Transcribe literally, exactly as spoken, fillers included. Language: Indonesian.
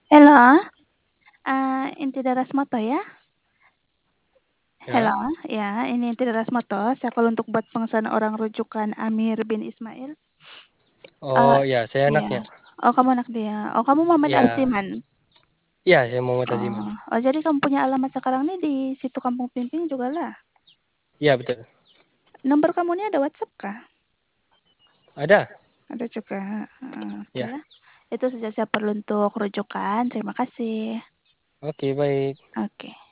Halo, eee, Inti Darasmata ya? Ya. Halo, ya ini Inti Darasmata, saya call untuk buat pengesahan orang rujukan Amir bin Ismail. Eee, Oh ya, saya iya. anaknya. Oh kamu anak dia. Oh kamu Muhammad Iya. Aziman? Iya, saya Muhammad Aziman. Oh. Oh jadi kamu punya alamat sekarang nih di situ Kampung Pimping jugalah? Iya betul. Nomor kamu ini ada WhatsApp kah? Ada. Ada juga, heeh, Ya. okelah. Itu saja saya perlu untuk rujukan, terima kasih. Oke, baik. Oke.